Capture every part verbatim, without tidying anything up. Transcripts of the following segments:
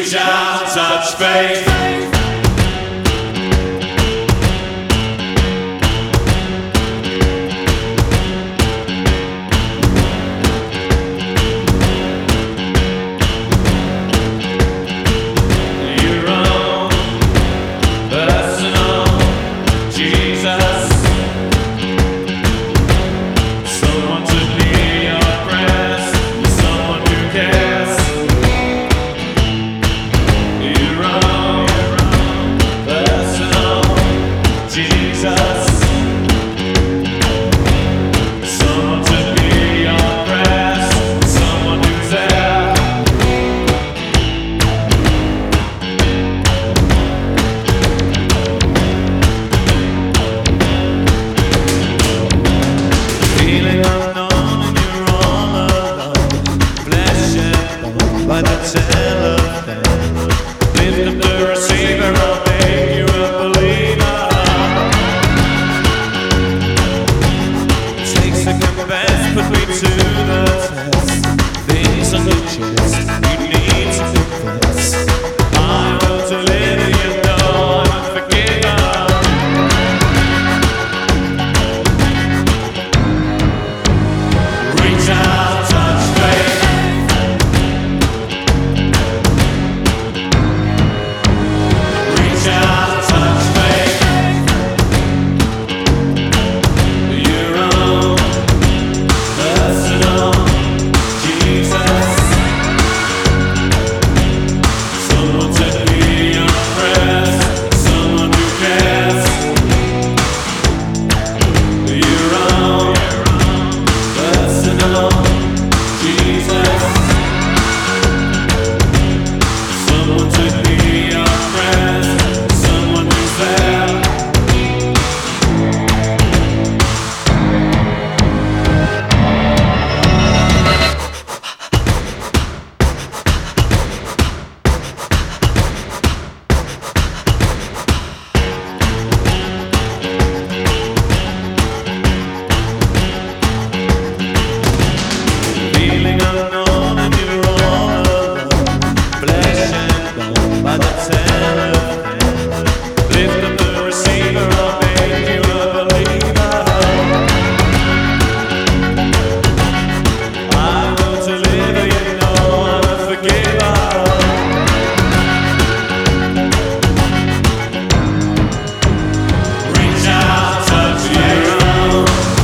Reach out, touch faith. By the telephone, lift up the receiver, I'll make you a believer. Take second best, put me to the test. Things on your chest, you need to confess. I will deliver, you know I'm a forgiver. Reach out, touch faith. By the telephone, lift up the receiver, I'll make you a believer. I will deliver, you know I'm a forgiver. Reach out, touch your own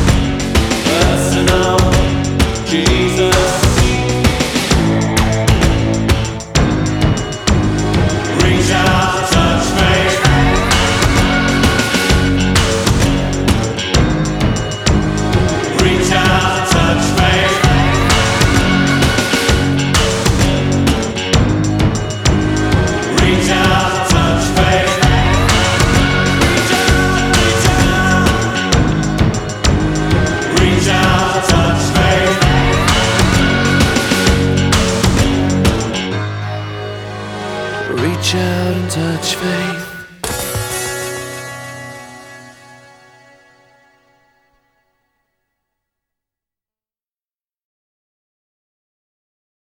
personal Jesus. Reach out and touch faith.